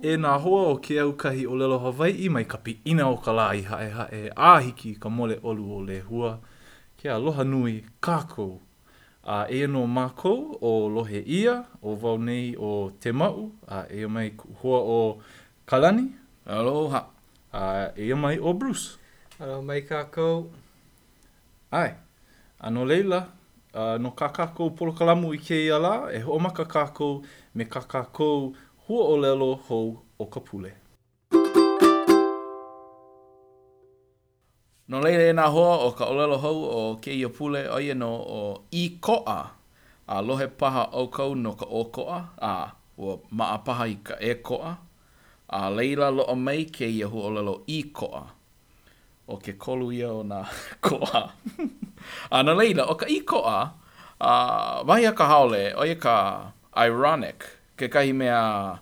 e nā hoa o ke au kahi o lelo Hawaii mai ka piina o ka lā I hae āhiki ka mole olu o le hua. Ke aloha nui kākou. E no mākou o lohe ia, o wau nei o te mau, e mai hua o Kalani. Aloha. E mai o Bruce. Aloha mai kākou. Ai, ano leila, no ka kākou polokalamu I keia la, e ho'omaka kākou me ka kākou hua o lelo hou o ka pule. No leila e nā hoa o ka olelo hou o keia pule o ia no o I ko'a. Lohe paha au kau no ka o ko'a. Ua maa paha I ka e ko'a. Leila loa mai keia hua o lelo I ko'a. O ke kolu ia o nā ko'a. No leila, o ka I ko'a, wahi a ka haole, o ia ka ironic, ke kahi mea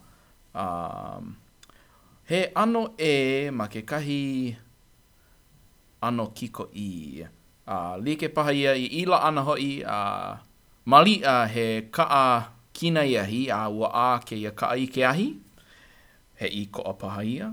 he ano e ma ke kahi ano kiko I. Like paha ia I ila ana hoi, malia he kaa kina iahi, ua a ke ia kaa I ke ahi, he I ko'a paha ia.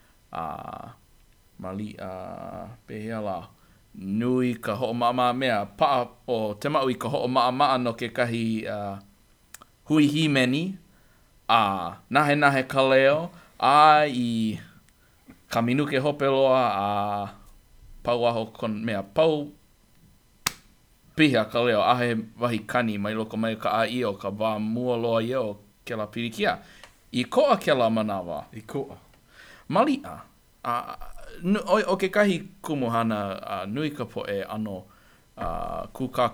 Malia, pehea la, nui ka ho'omaa mea, paa o te mau I ka ho'omaa no ke kahi hui himeni, nahe ka leo, I ka minuke hopeloa, pau aho kon mea, pau piha ka leo, ahe wahi kani mai loko mai ka ai o ka wā mua loa ia o ke la pirikia. I ko'a ke la manawa. I ko'a. Malia. O ke kahi kumuhana nui ka poe ano kuka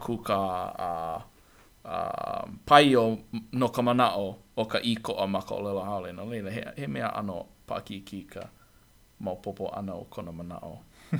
pai o no ka manao o ka I ko'a ma ka olela haole. No leila, he mea ano pākiki ka maupopo ana o kona manao.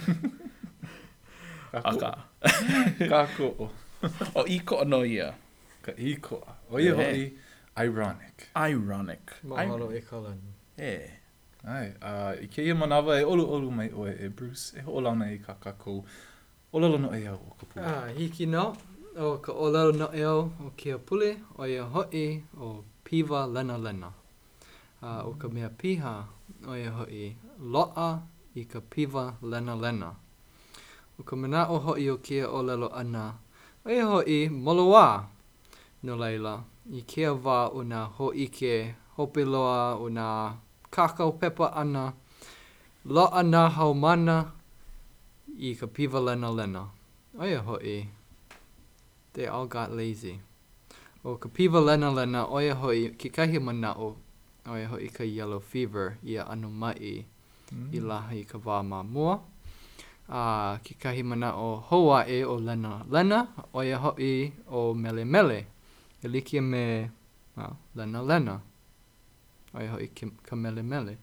Kako. O I ko'a no ia. Ka I ko'a. O ia hoi ironic. Ironic. Mahalo e kalani. Ai, I keia manawa e olu mai oe e Bruce. E ho'olana I ka kako. Olelo no e au o ka pule. Hiki no, o ka olelo no e au o kia pule, o ia hoi o piwa lena. O ka mea piha, o ia hoi loa I ka piwa lena. O ka manao hoi o kia olelo ana, o ia hoi moloa. No leila, I kia wā o nā ho'ike, hopeloa o nā kakao pepa ana, loa nā haumana I ka piwa lena. O ia hoi, they all got lazy. O ka piwa lena, o ia hoi, ki kahi manao, o ia hoi ka yellow fever, ia anu mai I laha I ka wā mā mua. Ki kahi manao hoa e o lena, o ia hoi o mele. E like me lena. O ia hoi ka mele.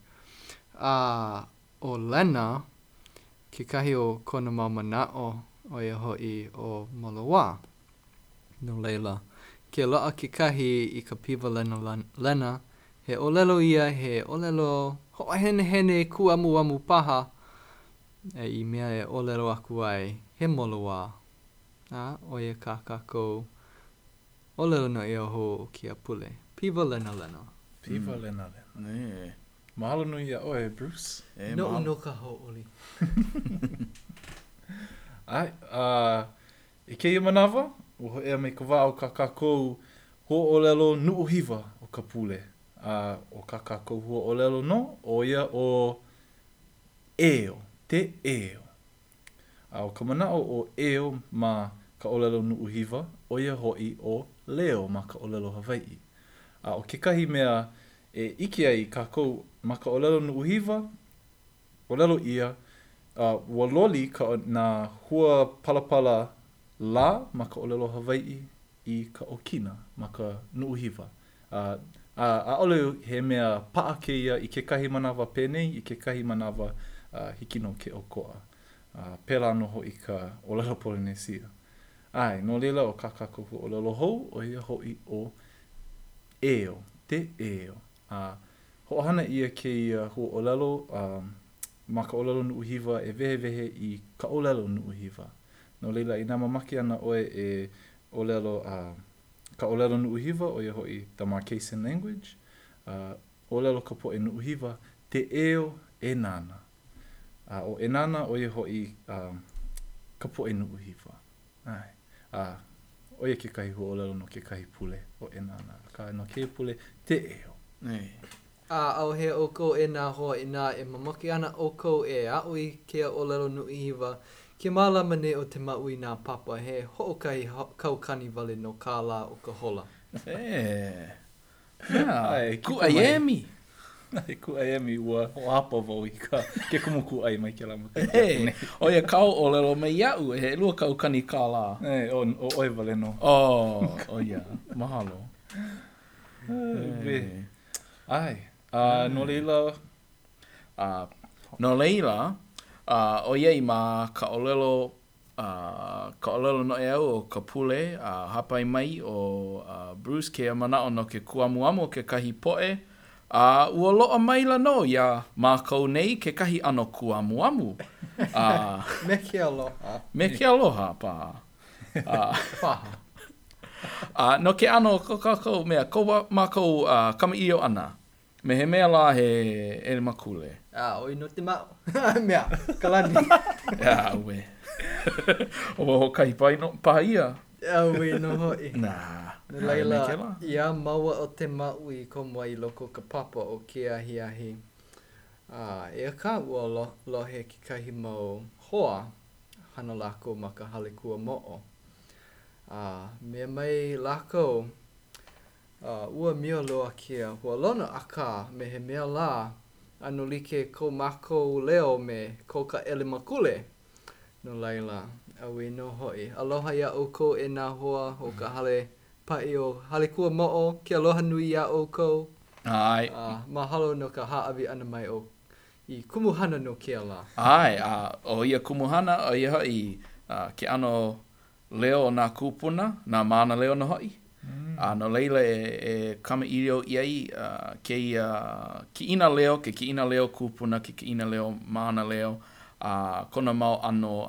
O lena, ki kahi o kona mau manao, o ia hoi o moloa. No leila, ke loa ki kahi I ka piwa lena, he olelo ia, he olelo hoa hene ku amu paha, I mea e olelo aku ai, he moloa. O ia ka kako, olelo no e ho kia pule. Piwa lena. Piwa lena. Mahalo nui ia oe, Bruce. No ka ho'oli. Ai, I keia manawa, o ea me ka wā o ka kākou hua olelo nuuhiwa o ka pule. O ka kākou hua olelo no, o ia o eo, te eo. O ka manao o eo ma ka olelo nuuhiwa, o ia hoi o leo ma ka olelo Hawaii. O ke kahi mea e ike ai kākou ma ka olelo nuuhiwa, olelo ia, ua loli nā hua palapala la ma ka olelo Hawaii I ka okina ma ka nuuhiwa. A ole he mea paa keia I ke kahi manawa pēnei, I ke kahi manawa hiki no ke okoa. Pēlā no hoi ka olelo Polynesia. Ai, no leila o ka kākou olelo hou, o ia hoi o eo, te eo. Ho'ohana ia keia hua olelo, ma ka olelo nuuhiwa e vehe I ka olelo nuuhiwa. No leila I nā mamaki ana oe e olelo, ka olelo nuuhiwa o ia hoi the Marquesan language. olelo ka poe nuuhiwa, te eo e nana. O e nana o ia hoi ka poe nuuhiwa. Ai. O ia ke kahi huolelo no ke kahi pule o e nana. Ka no ke pule te eo. Au he oko e nā hoa i nā e mamaki ana oko e aui kia olelo nuuhiwa. Ke mālama ne o te maui nā papa he hoʻokahi kaukani wale no kā la o ka hola. Ku aiemi. Ai ku aiemi ua hoapa wau i ka ke kumu ku ai mai ke lama. O ia kau olelo mai iau he lua kaukani kā la. O oi wale no. O ia, mahalo. Ai. No leila. No leila, o iei ma ka olelo no e au o ka pule hapai mai o Bruce ke manao no ke kuamuamu o ke kahi poe. Ua loa mai la no ia mākou nei ke kahi ano kuamuamu. Me ke aloha. Me ke aloha, paha. No ke ano kakau mea, ko mākou kamaio ana. Me he mea la he ele makule. Oi no te mau. Mea, kalani. Ue. O kahi pai no paia. Ui no hoi. Nā. Leila, ia maua o te mau i ko mai loko ka papa o ke ahi. E ka ua lohe ki kahi mau hoa hana lako ma ka hale kua mo'o. Me mai lako ua mia loa kia hua lona aka me he mea la ano like ko mako leo me ko ka ele makule. No Leila, aui no hoi. Aloha ia oko e nā hoa o ka hale pai o hale kua mo'o, ke aloha nui ia oko. Ai. Mahalo no ka haawi ana mai o i kumuhana no ke ala. Ai, o ia kumuhana, o ia hoi ke ano leo o nā kūpuna, nā mana leo no hoi. No leila e kama irio iai ki ina leo, ke ki ina leo kūpuna, ke ki ina leo mana leo. Kona mau ano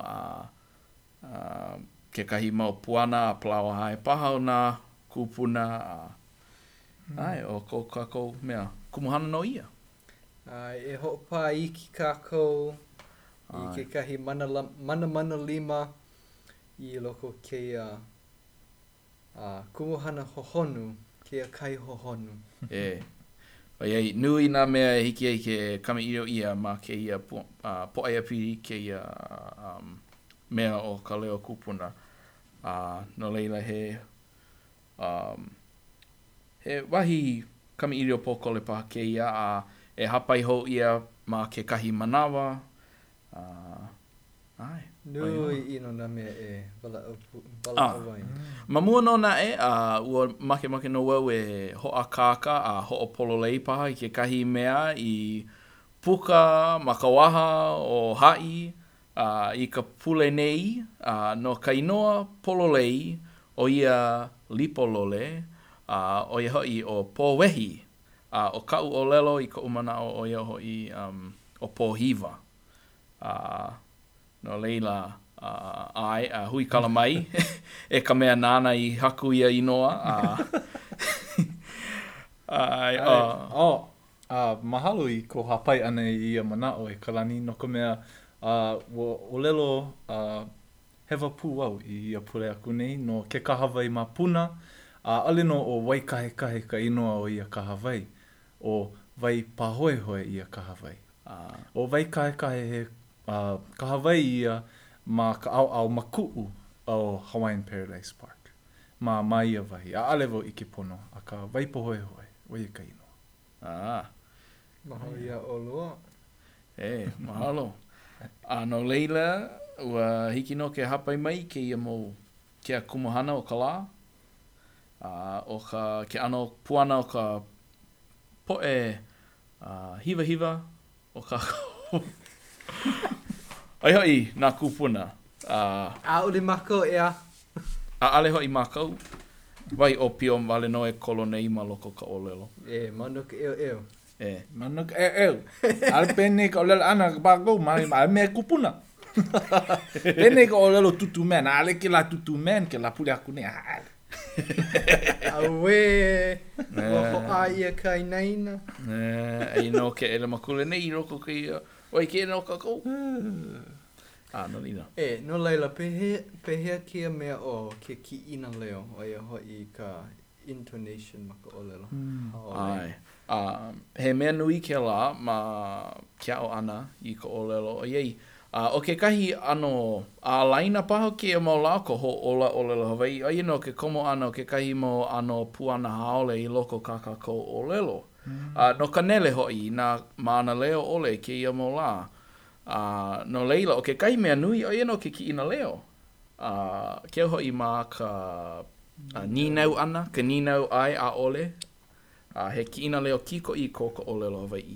ke kahi mau puana a palawa hae paha o nā kūpuna. Ai, o ko kako mea, kumuhana no ia. E hopa i ki kako i ke kahi mana lima i loko ke kumuhana hohonu, ke kai hohonu. Iei, nui nā mea hiki ai ke kama irio ia ma ke ia poʻai apiri ke ia mea o ka leo kupuna. No leila he wahi kama irio pōkole paha ke ia e hapai hou ia ma ke kahi manawa. Ai. Nui ino nā mea e wala awai. Mamua no nā ua make no wau e hoa kāka a ho'o pololei paha i ke kahi mea i puka makawaha o hai i ka pule nei no ka inoa pololei o ia lipolole o ia hoi o pōwehi o kau o lelo i ka umana o ia hoi o pōhiva. No leila, hui kala mai, e ka mea nāna i haku ia inoa. Mahalo i ko hapai ana i ia manao e kalani no ka mea o lelo hewa pū au i ia pule aku nei no ke kahawai ma puna. Ale no o wai kahe ka inoa o ia kahawai, o wai pahoehoe ia kahawai. O wai kahe he kahawai ia ma ka au maku'u o Hawaiian Paradise Park. Ma ia wahi. Ale wau i ke pono. A ka wai pahoehoe o ia ka inoa. Mahalo ia o loa. Mahalo. No leila, ua hiki no ke hapai mai ke ia mō ke a kumuhana o ka lā. O ka ke ano puana o ka poe hiva o ka ai hoi nā kūpuna. Uli mako ea. Ale hoi makau. Vai o pio wale no e kolo nei ma loko ka olelo. Manuk eo. Manuk eo. Ale pene ka olelo ana ka pako, ma me kūpuna. Pene ka olelo tutu men, ale ke la tutu men, ke la pule aku ne. Awe, waho a ia kai naina. Ai no ke ele makule nei roko ki oi ke no ka ko. No lina. No leila, pehea kia mea o ke ki ina leo o ia hoi ka intonation maka olelo. Ai. He mea nui ke la ma kia o ana i ka olelo o iei. O ke kahi ano a laina paha ke mau la ko ho ola olelo Hawaii. Ai no ke komo ano ke kahi mo ano puana haole i loko kakako olelo. No ka nele hoi na mana leo ole ke ia mo la. No leila o ke kahi mea nui o ia no ke ki ina leo. Ke hoi ma ka ninau ana, ka ninau ai a ole. He ki ina leo kiko i ko ka olelo Hawaii.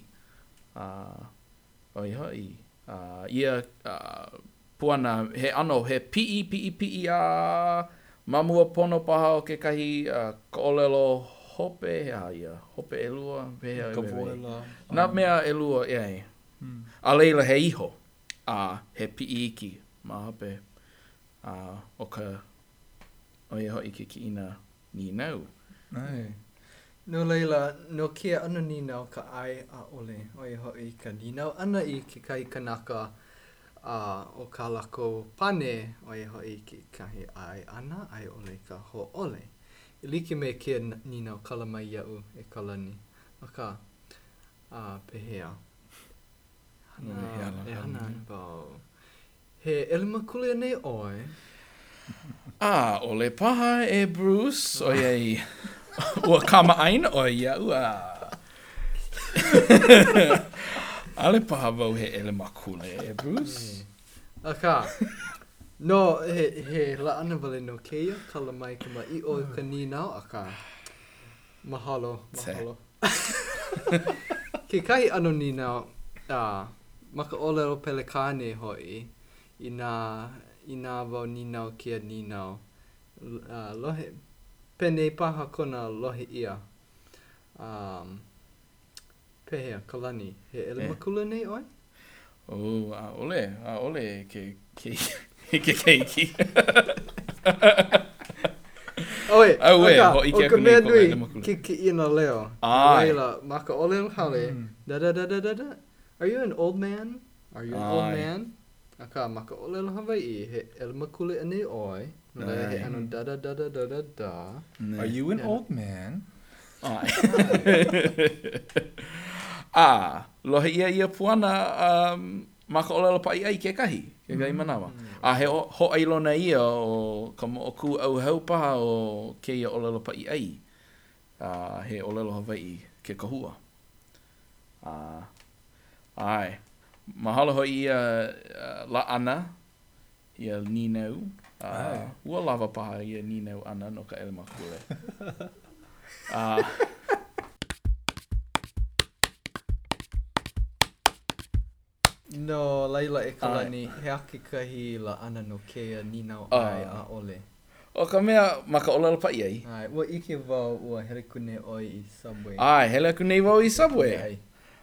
Oi hoi. Ia puana he ano he pii mamua pono paha o ke kahi ka olelo hope ia hope elua Ka voela. na mea elua ia a leila he iho he pii iki ma hape o ka o ia hoi ke ki ina ni nau. Ai. No leila, no kia ana ninau ka ai a ole o ia hoi ka ninau ana i ke kai kanaka o ka lako pane o ia hoi ke kahi ai ana ai ole ka ho ole. I like me kia ninau kalamai iau e kalani. Aka, pehea. He hana bau. He elimakule nei oi. Ole paha e Bruce o iei. Ua kama aina o ia ua. Ale paha vau he ele makule e Bruce. Aka. No, he la ana vale no keia, kala mai ka ma I o ka ninau, aka. Mahalo. Ke kai ano ninau, maka olelo pelekane hoi, I nā vau ninau kia ninau. Lohe, pene paha kona lohe ia. Pehea, kalani, he ele makula nei oi? Ole ke keiki. Oe, ho i ke o ka aku nei mea ko ele nui makule. ki ina leo. Ai. Leila, maka olelo hale, da. Are you an old man? Are you an old Ai. man? Aka, maka olelo Hawaii, he ele makule ane oi. Leila, he Ai. ano da. Are you an old man? Ai. Lohe ia puana maka olelo pa ai ke kahi. Ke kahi manawa. He ho ailona ia o ka mo'oku au hau paha o ke ia olelo pa ai. He olelo Hawaii ke kahua. Ai. Mahalo hoi ia la ana ia ninau. Ua lava paha ia ninau ana no ka ele makule. No, Leila e kalani, he ake kahi la ana no kea ninau ai a ole. O ka mea maka olelo pa ai. Ai, ua ike wau ua hele kune oi I Subway. Ai, hele aku nei wau I Subway.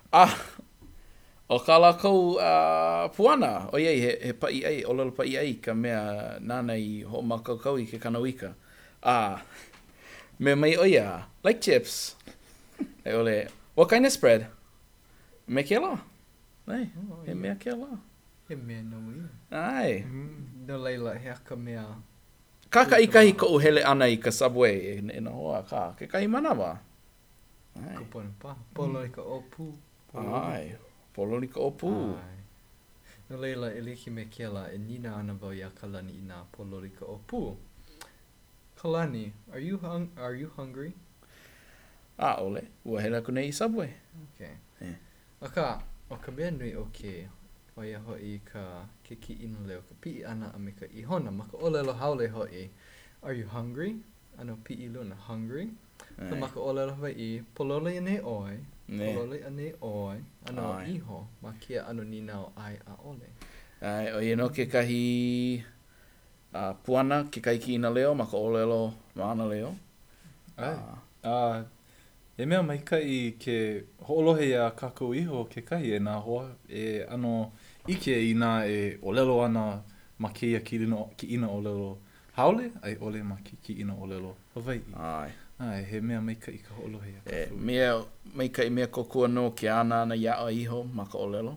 O ka lākou puana, o iei, he pai ai, olelo pai ai, ka mea nāna I ho makaukau I ke kanawika. Mea mai o ia, like chips. E ole, what kind of spread? Me ke la. Nei, he mea ke la. He mea no ia. Ai. No Leila, he aka mea. Kaka I kahi ko hele ana I ka Subway, e na hoa ka, ke kahi manawa. Ai. Ko pona pa. Polo I ka opu. Ai. Poloni ka opu. Ai. No Leila, e liki me kia la, e nina ana vau ia kalani I nā polori ka opu. Kalani, are you hungry? Ole, ua hele aku nei I Subway. Okay. Yeah. O ka mea nui o ke, o ia hoi ka ke ki ina leo, ka pii ana a me ka ihona, maka olelo haole hoi. Are you hungry? Ano pii luna, hungry? Ka maka olelo hoi, polole ane oi, polole ane oi, ano iho, ma kia ano ninau ai a ole. Ai, o ia no ke kahi puana, ke kai ki ina leo, maka olelo maana leo. Ai. E mea maikai ke ho'olohe ia kākou iho ke kahi e nā hoa. E ano ike I nā e olelo ana ma keia ki ina olelo haole, ai ole ma ki ina olelo Hawaii. Ai. Ai, he mea maika i ka ho'olohe a ka E, flu. mea, maika i mea kokua no ke ana ana iao iho ma ka olelo.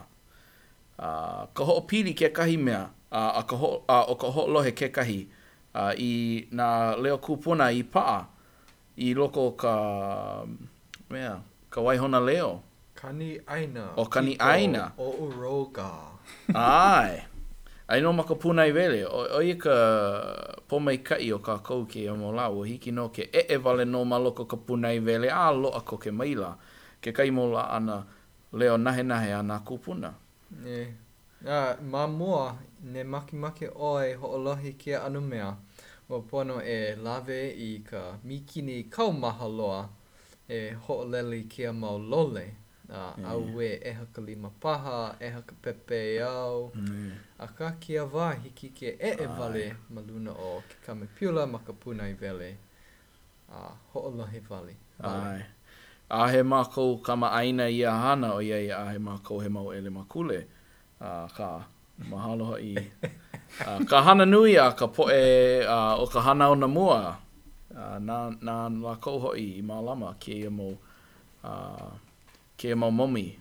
Ka ho'opili ke kahi mea, o ka ho'olohe ke kahi, i nā leo kupuna i paa, i loko ka, ka waihona leo. Kani aina. O kani Kiko aina. O uroga. Ai. Ai no maka puna i vele. O i ka pomaikai o ka kou ke o mo lau. O hiki no ke vale no maloko ka puna i vele. A loa ko ke maila. Ke kai mo la ana leo nahe nahe ana kupuna. E. Ma mua, ne maki oi ho'olohi kia anu mea. O pono e lawe i ka mikini kaumaha loa e ho'oleli kia mau lole. Au e eha ka lima paha, eha ka pepe au. A ka kia wā hiki ke vale ma luna o ke kamepiula ma ka puna i vele. Ho'olohe vale. Ai. A he mākou kama aina i a hana o iei a he mākou he mau ele makule. Ka mahalo i... ka hana nui a ka poe o ka hana o na mua. Nā lākou hoi i mālama ke ia mau... ke ia mau momi.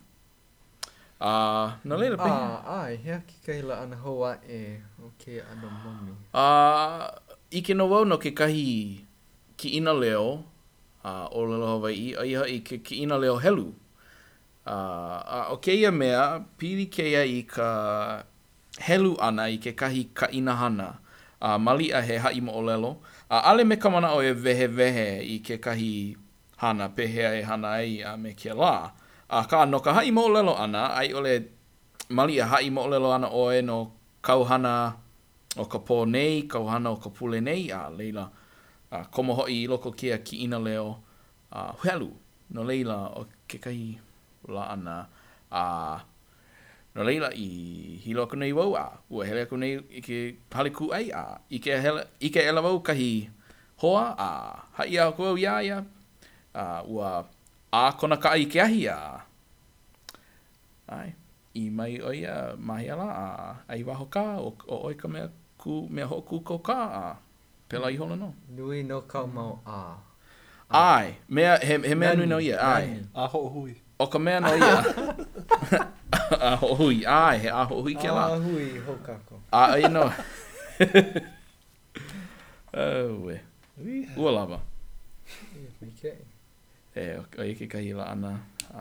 Nā leila pehi. Ai, hea ki kaila ana hoa e o ke ana momi. I ke no wau no ke kahi ki ina leo, o lelo Hawaii, a iha i ke ki ina leo helu. O ke ia mea, pili ke ia i ka helu ana i ke kahi ka ina hana. Mali a he hai mo o lelo. Ale me kamana o e vehe i ke kahi hana, pehea e hana ai me ke la. Ka no ka hai mo o lelo ana, ai ole mali a hai mo o lelo ana o e no kauhana o ka pō nei, kauhana o ka pule nei, leila. Komo hoi i loko kia ki ina leo helu. No leila o ke kahi la ana. No leila i hilo aku nei wau ua hele aku nei i ke hale ku ai I ke ela wau kahi hoa hai a kua ia. Ua kona ka ai ke ahi Ai. I mai o ia mahi ala ai waho ka o oi ka mea hoku ko ka pela I hono no. Nui no kau mau Ai, he mea nui no ia, ai. A ho hui. O ka mea no ia. A ho hui, ai, he a ho hui ke la. A hui ho kako. Ai no. We. Ua lava. Okay. O i ke kahi la ana.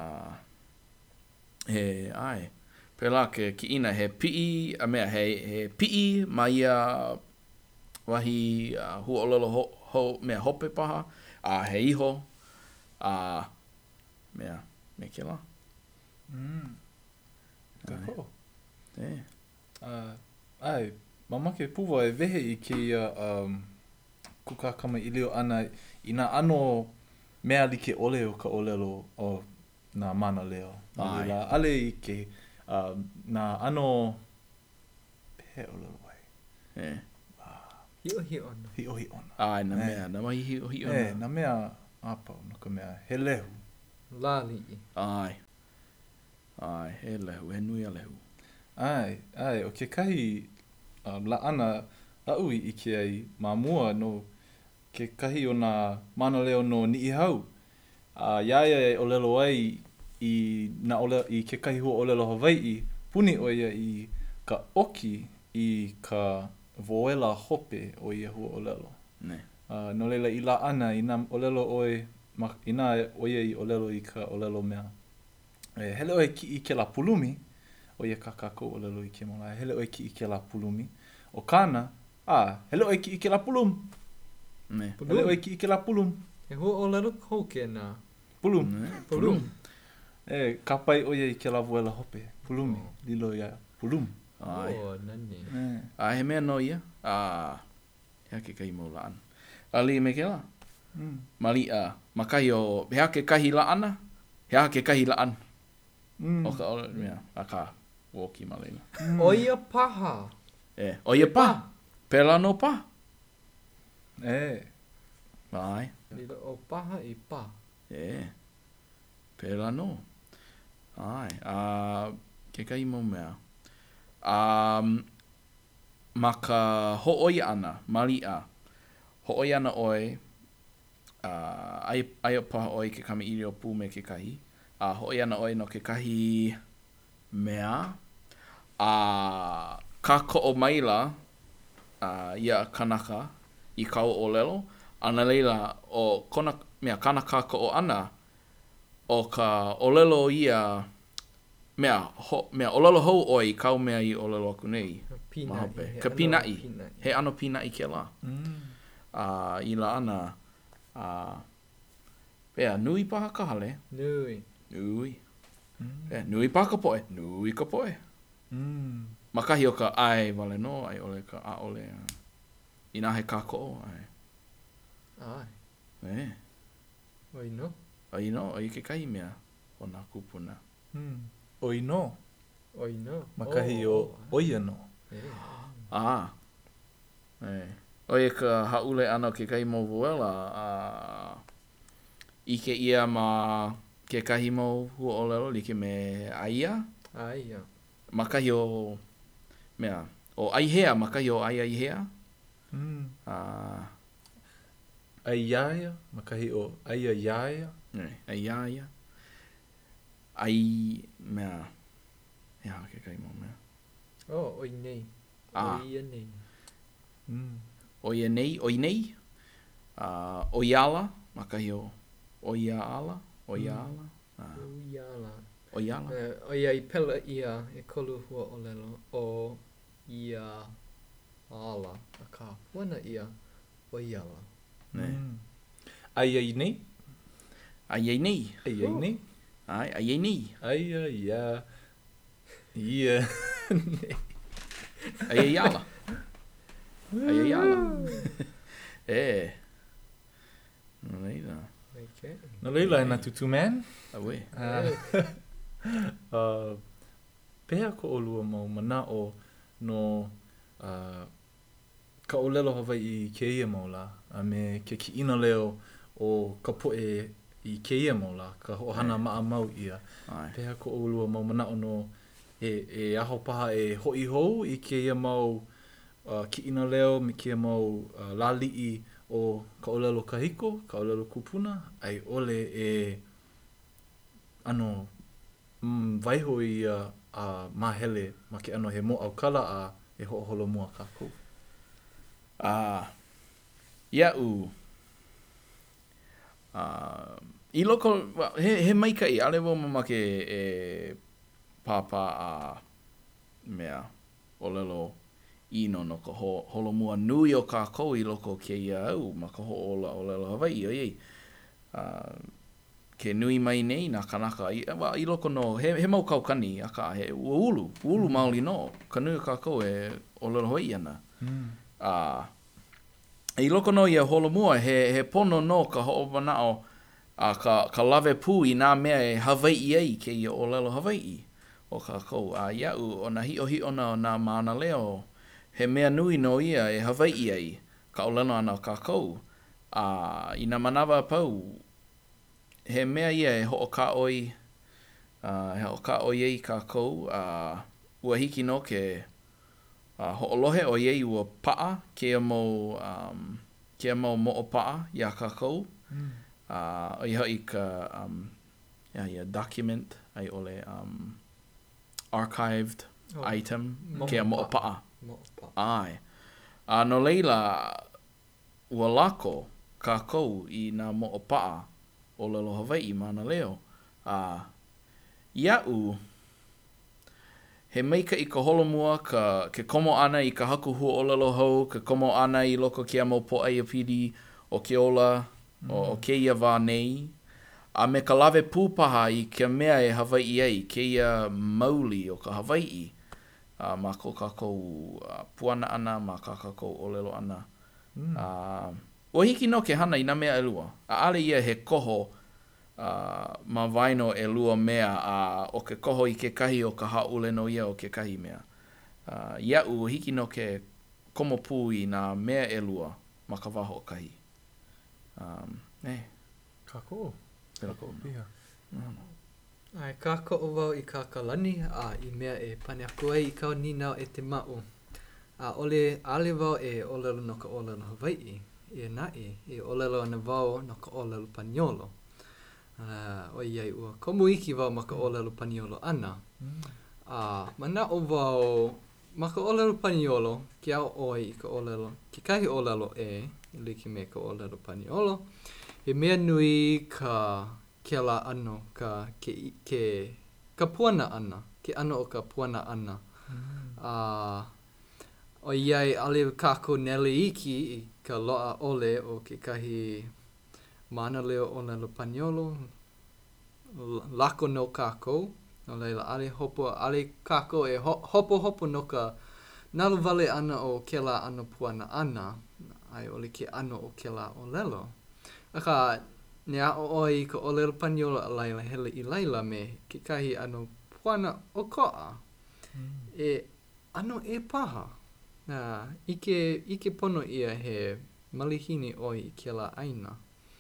He, ai. Pela ke ki ina he pii, he pii ma ia wahi huololo mea hope paha. He iho. Me ke la. Ka ko. E. Ai, mamake puwa e vehe I ke ia kukakama ilio ana I nā ano mea like ole o ka olelo o nā mana leo. Ai. Ale I ke nā ano pehe olelo ai. E. Hio ana. Hi ona. Ai, na mea, na mai hi ona. Nā mea apau, no ka mea he lehu. Lali. Ai, he lehu, he nui a lehu. Ai, o ke kahi la ana aui I ke ai mā mua no ke kahi o nā mana leo no ni hau. Iaia e olelo ai I ke kahi hua olelo Hawaii, puni o ia I ka oki I ka voela hope o ia hua olelo. Ne. No leila I la ana I nā olelo oe, I nā oia I olelo I ka olelo mea. Hele oe ki I ke la pulumi, o ia kakako olelo I ke mola. Hele oe ki I ke la pulumi. O kāna, hele oe ki I ke la pulum. Ne. Hele oe ki I ke la pulum. E hua o lero koke nā. Pulum. Ne. Pulum. Ka pai o ia I ke la voela hope. Pulumi. Lilo ia pulum. Ai. Nani. He mea no ia. Hea ke kahi mo la ana. Ali me ke la. Mali makai o, hea ke kahi la ana. Hea ke kahi la ana. O ka ole, mea, a ka woki malina. Oia paha. O ia pa. Pela no pa. Ai. Lilo o paha I pa. Pela no. Ai. Ke kai mo mea. ma ka ho'oia ana, malia, ho'oia ana oi, ai o paha oi ke kami iri o pū me ke kahi, ho'oia ana oi no ke kahi mea, ka ko'o maila, ia kanaka i kau o lelo, ana leila o kona mea kana ka ko'o ana, o ka olelo ia mea olelo hou oi kau mea i olelo aku nei. Pina'i. Ka pina'i. He ano pina'i ke la. I la ana pea nui paha ka hale. Nui. Nui paha ka poe. Nui ka poe. Makahi o ka ai wale no, ai ole ka a ole. Ina he ka ko'o. Ai. Oi no. Ai no, ai ke kai mea o nā kupuna. Oi no. Oi no. Makahi o oia no. Oia ka haule ana ke kai mau vuela, ike ia ma ke kahi mau hua o lelo, like me aia. Aia. Makahi o, mea, o aihea, makahi o aihea. Aiaia, makahi o aia iaia. Aiaia. Mea, ia ke kai mau mea. Oi nei. Oia nei. Oia nei, oi nei. Oiala, makahi o oiala, oiala. Oiala. Oia i pela ia e kolu hua o lelo o ia ala. A ka wana ia oiala. Aiai nei. Aiai nei. Aiai nei. Aiai nei. Aia ia. Ia. Aiai ala. Aiai ala. No leila. No leila e nā tutu man. Awe. Pea ko o lua mau mana o no ka olelo Hawaii i ke ia mau la. A me ke ki ina leo o ka poe i ke ia mau la. Ka hohana maa mau ia. Pea ko o lua mau mana o no e aho paha e hoi hou i ke ia mau ki ina leo me ke mau lalii o ka olelo kahiko, ka olelo kupuna. Ai ole e ano waiho i mahele ma ke ano he mo au kala a e ho'oholo mua kākou. Ia'u, i loko, he maikai, ale wau mamake e pāpā a mea olelo ino no ka holomua nui o kākou i loko ke ia au ma ka ho'ola olelo Hawaii o iei. Ke nui mai nei nā kanaka i loko no, he mau kaukani a ka he ulu maoli no, ka nui o kākou e olelo Hawaii ana. I loko no ia holomua, he pono no ka ho'omanao ka lawe pū i nā mea e Hawaii ai ke ia olelo Hawaii o kākou. Ia'u, o nā hio na o nā maana leo, he mea nui no ia e Hawaii ai ka olelo ana o kākou. I nā manawa pau, he mea ia e ho'okaoi ai kākou, ua hiki no ke ho'olohe o iei ua pa'a kia mau mo'o pa'a ia kākou. O iho i ka document ai ole archived item kia mo'o pa'a. Ai. No leila ua lako kākou i nā mo'o pa'a o lelo Hawaii mana leo. Ia'u, he maika i ka holomua ke komo ana i ka haku hua o lelo hou, ke komo ana i loko kia mau po'ai pidi o ke ola, o ke ia wā nei. A me ka lawe pūpaha i kia mea e Hawaii ai, ke ia mauli o ka Hawaii. Ma ko kākou puana ana, ma kākou o lelo ana. Ua hiki no ke hana i nā mea e lua. Ale ia he koho ma waino e lua mea o ke koho i ke kahi o ka haule no ia o ke kahi mea. Ia'u hiki no ke komo pū i nā mea e lua ma ka waho o kahi. Kākou. Kākou piha. Ai, kākou wau i kākalani, i mea e pane aku ai i kau ninau e te ma'u. A ole ale wau e olelo no ka olelo Hawaii. E nae, e olelo ana wau no ka olelo Paniolo. O iai ua komu iki wau ma ka olelo Paniolo ana. Mana o wau, ma ka olelo Paniolo, ki au oi i ka olelo, ki kahi olelo e, like me ka olelo Paniolo, he mea nui ke la ano, ka puana ana, ke ano o ka puana ana. O iai ale kako nele iki i ka loa ole o ke kahi mana leo olelo Paniolo, lako no kako, no leila ale kako e hopo no ka nalu wale ana o ke la ano puana ana, ai ole ke ano o ke la olelo. Aka, ne a o oi ka olelo Paniolo a laila hele i laila me ke kahi ano puana o koa. E ano e paha. Ike pono ia he malihini oi i ke la aina.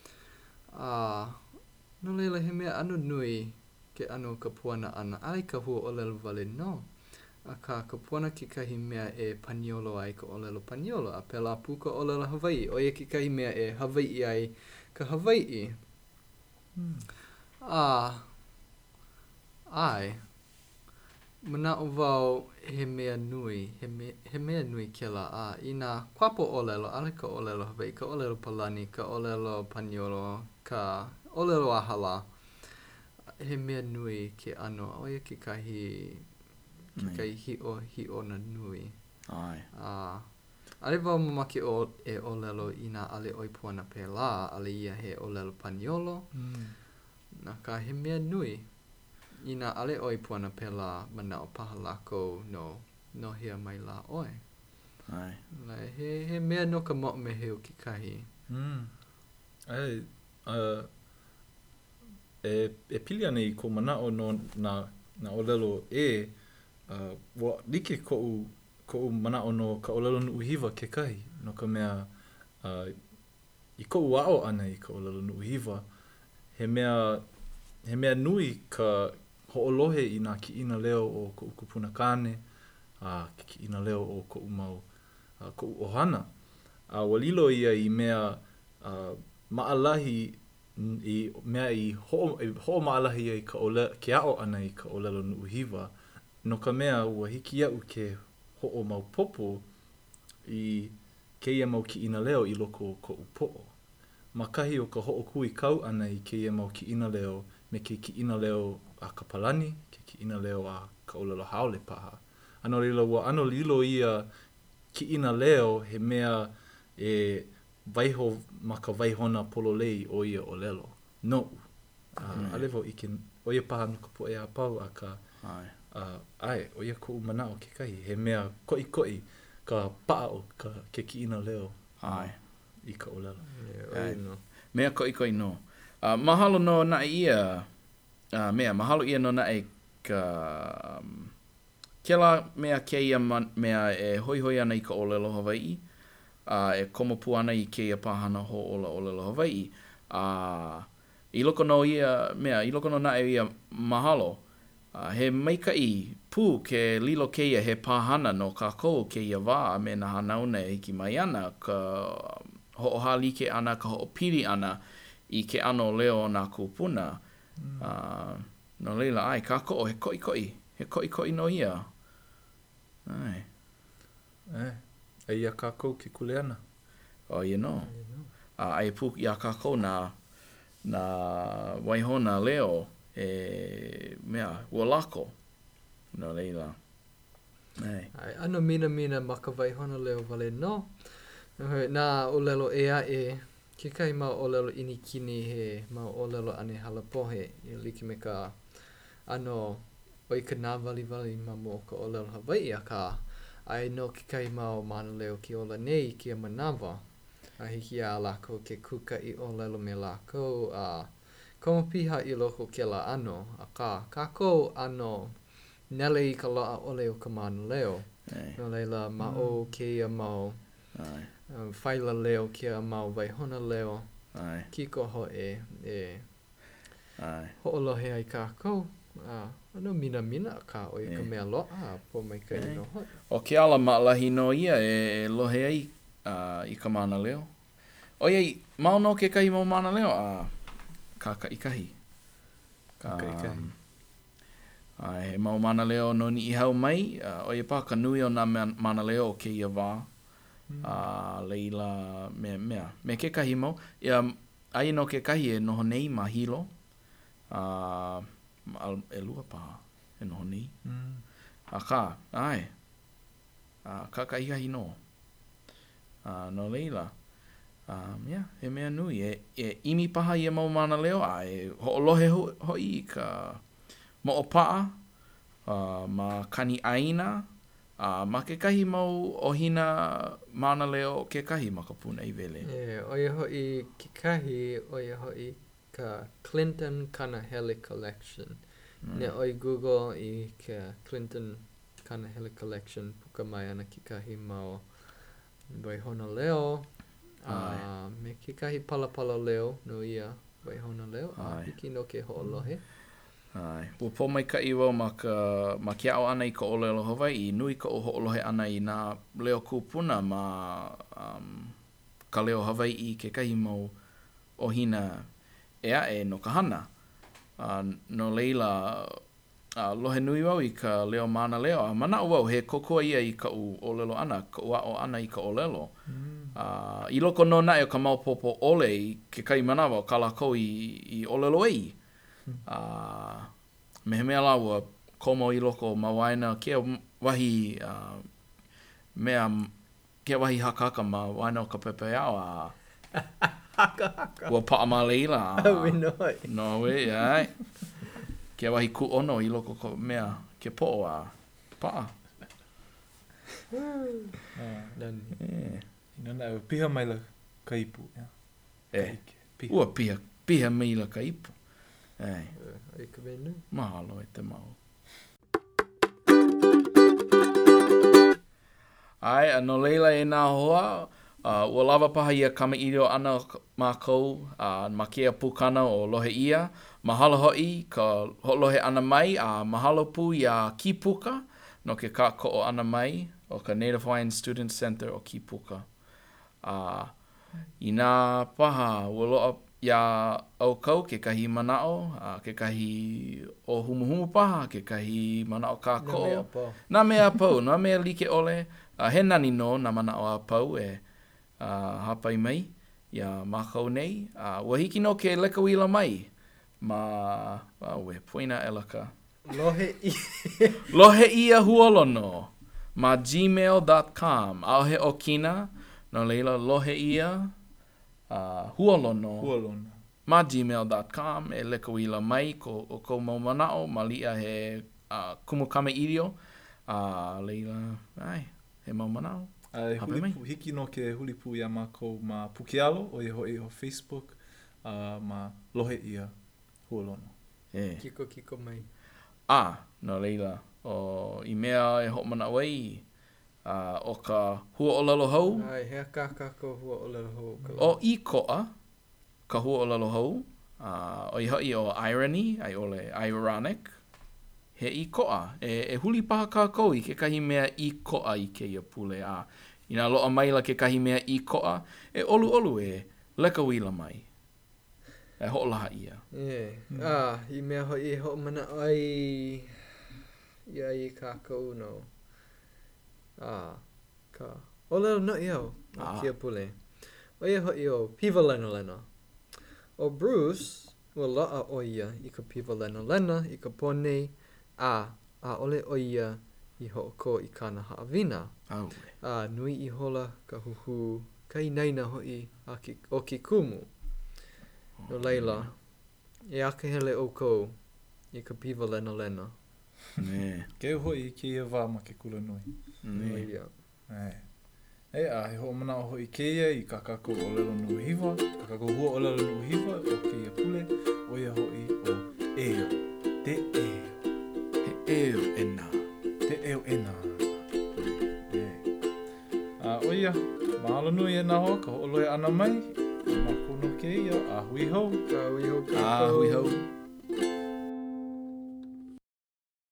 No leila he mea ano nui ke ano ka puana ana. Ai ka hua olelo wale no. Ka puana ke kahi mea e Paniolo ai ka olelo Paniolo. A pela pu ka olelo Hawaii. Oia ke kahi mea e Hawaii ai ka Hawaii. Ai. Mana o wau he mea nui. He mea nui ke la. I nā kwapo olelo. Ale ka olelo Hawaii. Ka olelo Palani. Ka olelo Paniolo. Ka olelo Ahala. He mea nui ke ano. Oia ke kahi hi o na nui. Ai. Ale wau mamaki e olelo i nā ale oi puana pēlā. Ale ia he olelo Paniolo. Nā ka he mea nui. I nā ale oi puana pēlā mana o paha lako no hea mai la oi. Ai. He mea no ka mo'o me heu ki kahi. Ai, e pili ana i ko manao no na olelo wa like ko'u manao no ka olelo nu'uhiwa kekahi. No ka mea, i ko'u a'o ana i ka olelo nu'uhiwa, he mea nui ka ho'olohe i nā ki'ina leo o ko'u kupuna kane, ki'ina leo o ko'u mau, ko'u ohana. Walilo ia i mea ma'alahi i ho'o ma'alahi ai ke a'o ana i ka olelo nu'uhiwa, no ka mea ua hiki ia'u ke ho'o mau popo i keia mau ki'ina leo i loko o ko'u po'o. Ma kahi o ka ho'okui kau ana i keia mau ki'ina leo me ke ki'ina leo a ka Palani, ke ki'ina leo a ka olelo haole paha. Ano lilo ua ano lilo ia ki'ina leo he mea waiho ma ka waihona pololei o ia olelo. No. Alevo i ke oia paha no ka po'e a pau a ka oia ko'u manao ke kahi. He mea ko'i ka pa'ao ke ki'ina leo i ka olelo. Mea ko'i no. Mahalo no na ia, mahalo ia no na ka kela mea keia mea e hoi ana i ka olelo Hawaii. E komopu ana i keia pahana ho olelo Hawaii. I loko no na ia mahalo. He maikai pū ke lilo keia he pahana no kākou keia wā me na hanauna e hiki mai ana ka ho'ohalike ana, ka ho'opili ana i ke ano leo nā kūpuna. No leila ai, kākou he ko'i no ia. Ai. Ia kākou ke kule ana. Ia no. Ai pū ia kākou na waihona leo ua lako. No leila. Ai, ano mina ma ka waihona leo wale no. Nā olelo ke kai mau olelo inikini he mau olelo ane halapohe. I like me ka ano oi ka nā wali ma mo ka olelo Hawaii a ka. Ai no ke kai mau mana leo ki ola nei ki a manawa. A hiki a lako ke kuka i olelo me lako. Komo piha i loko ke la ano. A kako ano nele i ka loa ole o ka mana leo. No leila o ke ia mau whaila leo ki a mau waihona leo. Kiko ho ho'olohe ai kako. Ano mina ka o i ka mea loa po mai ka ino hoi. O ke ala maalahi no ia e lohe ai i ka mana leo. O iei, mau no ke kahi mau mana leo ka ikahi. He mau mana leo no ni i hau mai, o ia pā ka nui o nā mana leo o ke ia wā. Leila, me ke kahi mau. Ia, ai no ke kahi e noho nei ma hilo. E lua pā, e noho nei. Ka, ai. Ka ikahi no. No leila. He mea nui. E imi paha i e mau mana leo, e ho'olohe hoi ka mo'opaa, ma kani aina, ma ke kahi mau ohina mana leo ke kahi ma ka puna i vele. Oia hoi ke kahi, oia hoi ka Clinton Kanahele Collection. Ne oi Google i ka Clinton Kanahele Collection, puka mai ana ke kahi mau waihona leo. Me ke kahi palapala leo no ia waihona leo. Hiki no ke ho'olohe. Ua po mai ka iwa ma ke ao ana i ka olelo Hawaii, i nui ka o ho'olohe ana i nā leo kūpuna ma ka leo Hawaii ke kahi mau ohina e no ka hana. No leila, lohe nui wau i ka leo mana leo, mana wau he kokua ia i ka olelo ana, ka ua o ana i ka olelo. I loko no nae o ka maupopo ole i ke kai manawa, ka lako i olelo ei. Mehemea la ua komo i loko mawaina kia wahi mea kia wahi haka ma waina o ka pepe au ua paa ma leila. Winoi. No we, ai. Kia wahi ku ono i loko ko mea ke po paa. Nani. Nana piha mai la ka ipu. Ua piha mai la ka ipu. Ai ka menu. Mahalo e te mau. Ai, no leila e nā hoa, ua lava paha ia kama irio ana mākou, ma kia pūkana o lohe ia, mahalo hoi ka lohe ana mai, mahalo pū ia Kipuka, no ke kako o ana mai, o ka Native Hawaiian Student Center o Kipuka. I nā paha, ua loa ia au kau ke kahi manao, ke kahi o humuhumu paha, ke kahi manao kako. Nā mea pau, nā mea like ole. He nani no nā manao a pau hapai mai, ia mākau nei. Ua hiki no ke leka wila mai, ma puina elaka. Lohe ia huolono, ma gmail.com. Aohe o kina, no leila lohe ia huolono. Ma gmail.com, e leka wila mai, ko mau manao, ma lia he kumukame irio. Leila, he mau manao. Hiki no ke hulipu ia mākou ma Pukealo, o ia hoi o Facebook, ma lohe ia huolono. Kiko mai. No leila, o i mea e ho mana wai, o ka hua o lalo hau. Hea kāko hua o lalo hau. O I koa, ka hua o lalo hau. O i hoi o irony, ai ole ironic. He I koa, e huli paha kākou i ke kahi mea I koa i ke ia pule. I nā loa maila ke kahi mea I koa, e olu e leka wila mai. E ho'olaha ia. I mea hoi ho mana ai ia I kākou no. Ka olelo no iau, kia pule. O ia hoi o piva lena. O Bruce, ua loa o ia I ka piva lena, I ka pone, a ole o ia I ho'oko I kāna haawina. Nui I hola ka huhu kai naina hoi o ki kumu. No leila, e ake hele o kou I ka piva lena. Keu hoi I ke ia wā ma ke kula nui. He ho mana o hoi ke ia I ka kako o lelo nui hiva, ka kako hua o lelo nui hiva o ke ia pule, o ia hoi o eo. Te eo. He eo e nā. Te eo e nā. O ia, mahalo nui e nā hoa, ka ho'olohe ana mai, mako no ke ia, a hui hou. A hui hou. A hui hou.